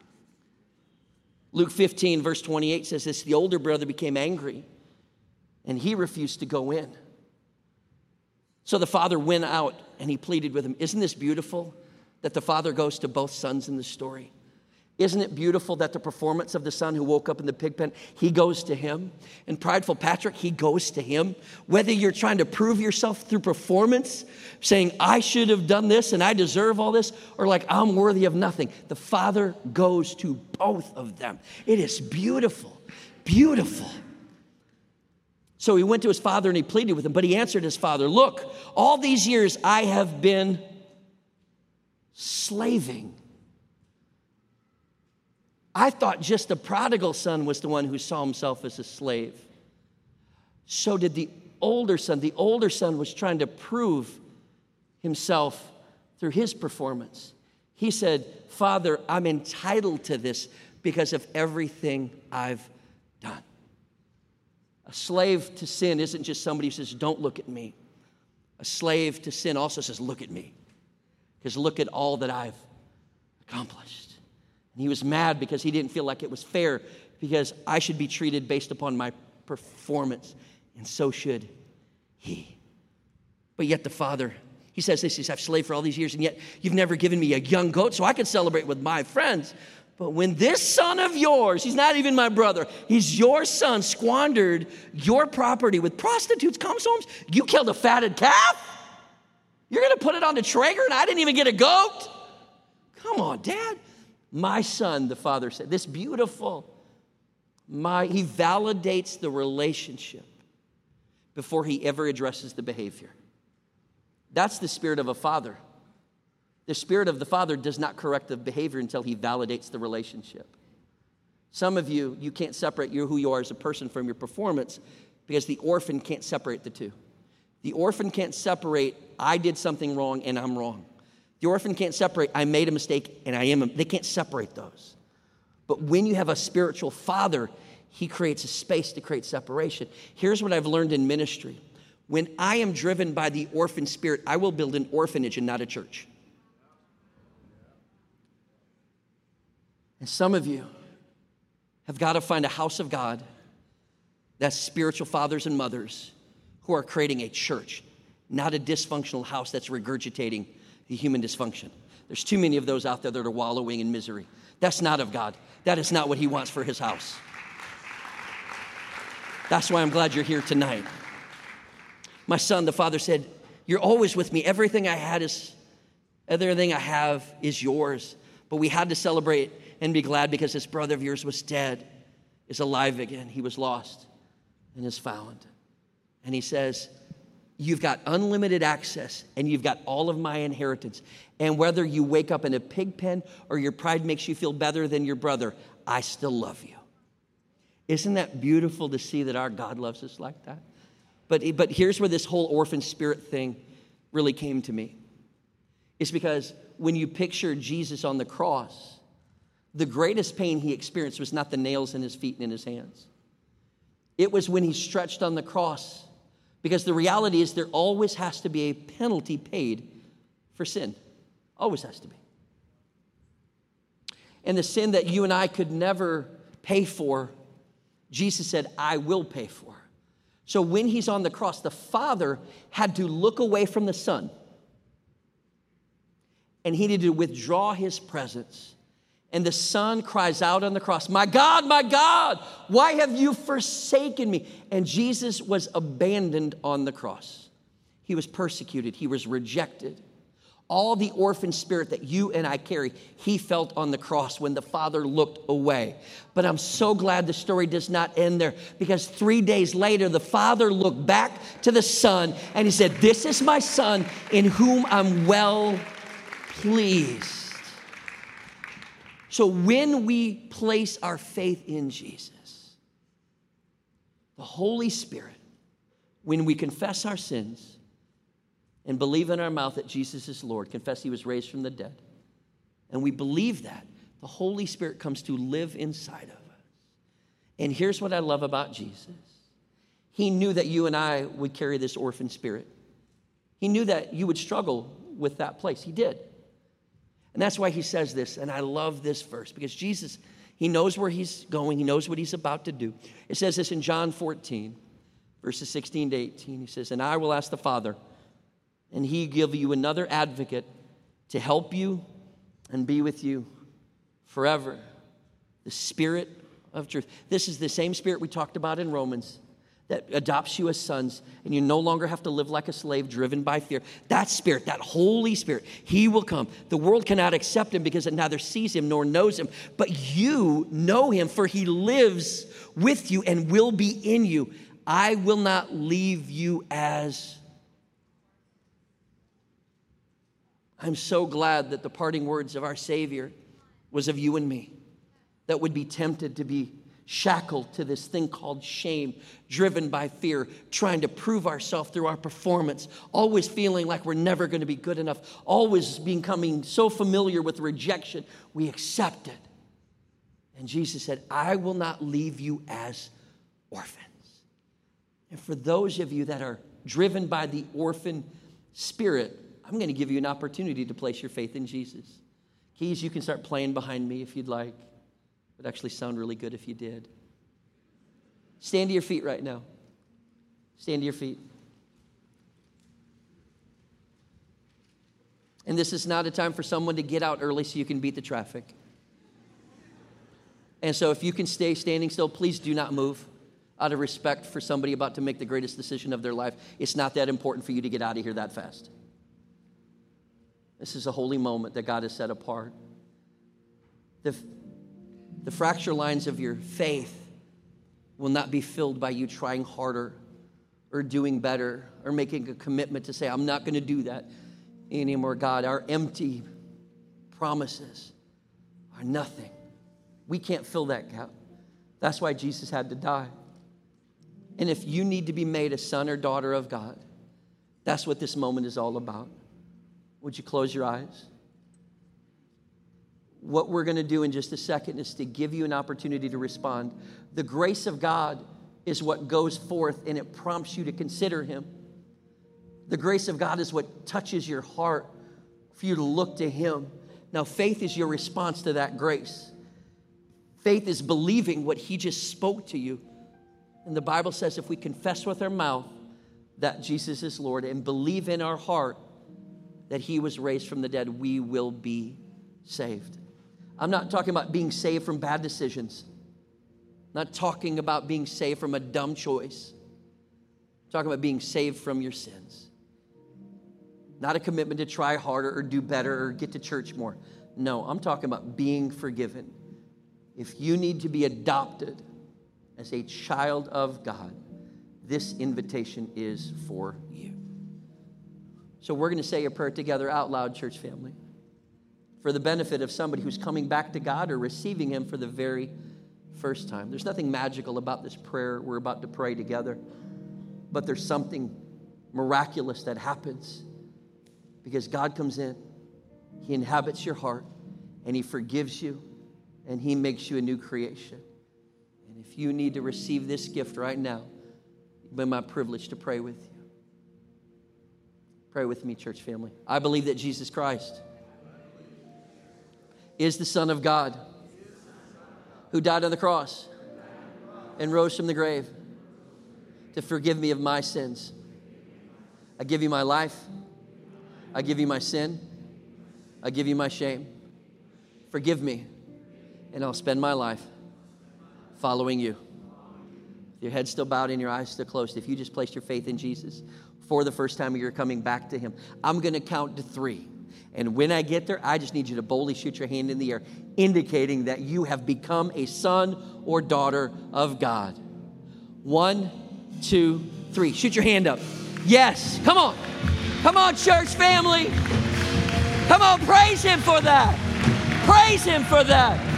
Luke fifteen, verse twenty-eight says this, the older brother became angry and he refused to go in. So the father went out and he pleaded with him. Isn't this beautiful that the father goes to both sons in the story? Isn't it beautiful that the performance of the son who woke up in the pig pen, he goes to him? And prideful Patrick, he goes to him. Whether you're trying to prove yourself through performance, saying, I should have done this and I deserve all this, or like, I'm worthy of nothing. The father goes to both of them. It is beautiful, beautiful. So he went to his father and he pleaded with him, but he answered his father, look, all these years I have been slaving. I thought just the prodigal son was the one who saw himself as a slave. So did the older son. The older son was trying to prove himself through his performance. He said, Father, I'm entitled to this because of everything I've done. A slave to sin isn't just somebody who says, don't look at me. A slave to sin also says, look at me, because look at all that I've accomplished. And he was mad because he didn't feel like it was fair, because I should be treated based upon my performance, and so should he. But yet the father, he says this, he says, I've slaved for all these years, and yet you've never given me a young goat so I can celebrate with my friends. But when this son of yours, he's not even my brother, he's your son, squandered your property with prostitutes, comes home, you killed a fatted calf? You're going to put it on the Traeger and I didn't even get a goat? Come on, Dad. My son, the father said, this beautiful, my, he validates the relationship before he ever addresses the behavior. That's the spirit of a father. The spirit of the father does not correct the behavior until he validates the relationship. Some of you, you can't separate you, who you are as a person from your performance, because the orphan can't separate the two. The orphan can't separate, I did something wrong and I'm wrong. The orphan can't separate, I made a mistake and I am a, they can't separate those. But when you have a spiritual father, he creates a space to create separation. Here's what I've learned in ministry. When I am driven by the orphan spirit, I will build an orphanage and not a church. And some of you have got to find a house of God that's spiritual fathers and mothers who are creating a church, not a dysfunctional house that's regurgitating the human dysfunction. There's too many of those out there that are wallowing in misery. That's not of God. That is not what he wants for his house. That's why I'm glad you're here tonight. My son, the father said, you're always with me. Everything I had is, everything I have is yours. But we had to celebrate and be glad because this brother of yours was dead, is alive again. He was lost and is found. And he says, you've got unlimited access and you've got all of my inheritance. And whether you wake up in a pig pen or your pride makes you feel better than your brother, I still love you. Isn't that beautiful to see that our God loves us like that? But, but here's where this whole orphan spirit thing really came to me. It's because when you picture Jesus on the cross, the greatest pain he experienced was not the nails in his feet and in his hands. It was when he stretched on the cross. Because the reality is there always has to be a penalty paid for sin. Always has to be. And the sin that you and I could never pay for, Jesus said, I will pay for. So when he's on the cross, the Father had to look away from the Son. And he needed to withdraw his presence. And the Son cries out on the cross, my God, my God, why have you forsaken me? And Jesus was abandoned on the cross. He was persecuted. He was rejected. All the orphan spirit that you and I carry, he felt on the cross when the Father looked away. But I'm so glad the story does not end there, because three days later, the Father looked back to the Son and he said, this is my Son in whom I'm well pleased. So when we place our faith in Jesus, the Holy Spirit, when we confess our sins and believe in our mouth that Jesus is Lord, confess he was raised from the dead, and we believe that, the Holy Spirit comes to live inside of us. And here's what I love about Jesus. He knew that you and I would carry this orphan spirit. He knew that you would struggle with that place. He did. And that's why he says this, and I love this verse, because Jesus, he knows where he's going. He knows what he's about to do. It says this in John fourteen, verses sixteen to eighteen. He says, and I will ask the Father, and he give you another advocate to help you and be with you forever, the Spirit of truth. This is the same Spirit we talked about in Romans, that adopts you as sons, and you no longer have to live like a slave driven by fear. That Spirit, that Holy Spirit, he will come. The world cannot accept him because it neither sees him nor knows him, but you know him, for he lives with you and will be in you. I will not leave you as... I'm so glad that the parting words of our Savior was of you and me, that would be tempted to be shackled to this thing called shame, driven by fear, trying to prove ourselves through our performance, always feeling like we're never going to be good enough, always becoming so familiar with rejection, we accept it. And Jesus said, I will not leave you as orphans. And for those of you that are driven by the orphan spirit, I'm going to give you an opportunity to place your faith in Jesus. Keys, you can start playing behind me if you'd like. It would actually sound really good if you did. Stand to your feet right now. Stand to your feet. And this is not a time for someone to get out early so you can beat the traffic. And so if you can stay standing still, please do not move out of respect for somebody about to make the greatest decision of their life. It's not that important for you to get out of here that fast. This is a holy moment that God has set apart. The The fracture lines of your faith will not be filled by you trying harder or doing better or making a commitment to say, I'm not going to do that anymore, God. Our empty promises are nothing. We can't fill that gap. That's why Jesus had to die. And if you need to be made a son or daughter of God, that's what this moment is all about. Would you close your eyes? What we're going to do in just a second is to give you an opportunity to respond. The grace of God is what goes forth, and it prompts you to consider him. The grace of God is what touches your heart for you to look to him. Now, faith is your response to that grace. Faith is believing what he just spoke to you. And the Bible says if we confess with our mouth that Jesus is Lord and believe in our heart that he was raised from the dead, we will be saved. I'm not talking about being saved from bad decisions. Not talking about being saved from a dumb choice. I'm talking about being saved from your sins. Not a commitment to try harder or do better or get to church more. No, I'm talking about being forgiven. If you need to be adopted as a child of God, this invitation is for you. So we're going to say a prayer together out loud, church family, for the benefit of somebody who's coming back to God or receiving Him for the very first time. There's nothing magical about this prayer we're about to pray together, but there's something miraculous that happens because God comes in, He inhabits your heart, and He forgives you, and He makes you a new creation. And if you need to receive this gift right now, it's been my privilege to pray with you. Pray with me, church family. I believe that Jesus Christ is the Son of God who died on the cross and rose from the grave to forgive me of my sins. I give you my life. I give you my sin. I give you my shame. Forgive me, and I'll spend my life following you. Your head still bowed and your eyes still closed. If you just placed your faith in Jesus for the first time, you're coming back to Him. I'm going to count to three. And when I get there, I just need you to boldly shoot your hand in the air, indicating that you have become a son or daughter of God. One, two, three. Shoot your hand up. Yes. Come on. Come on, church family. Come on, praise Him for that. Praise Him for that.